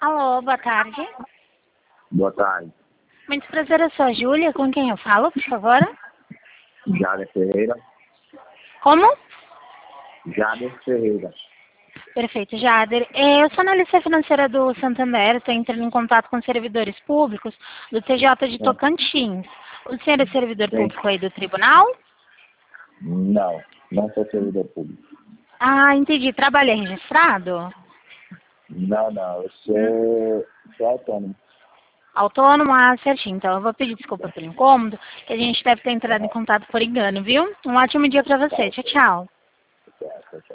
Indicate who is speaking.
Speaker 1: Alô, boa tarde.
Speaker 2: Boa tarde.
Speaker 1: Muito prazer, eu sou a Júlia. Com quem eu falo, por favor?
Speaker 2: Jader Ferreira.
Speaker 1: Como?
Speaker 2: Jader Ferreira.
Speaker 1: Perfeito, Jader. Eu sou analista financeira do Santander, estou entrando em contato com servidores públicos do TJ de Tocantins. O senhor é servidor
Speaker 2: Sim.
Speaker 1: público aí do tribunal?
Speaker 2: Não, não sou servidor público.
Speaker 1: Ah, entendi. Trabalho é registrado?
Speaker 2: Não, eu sou autônomo.
Speaker 1: Autônomo? Ah, certinho. Então eu vou pedir desculpa pelo incômodo, que a gente deve ter entrado em contato por engano, viu? Um ótimo dia para você. Tchau, tchau.
Speaker 2: Certo.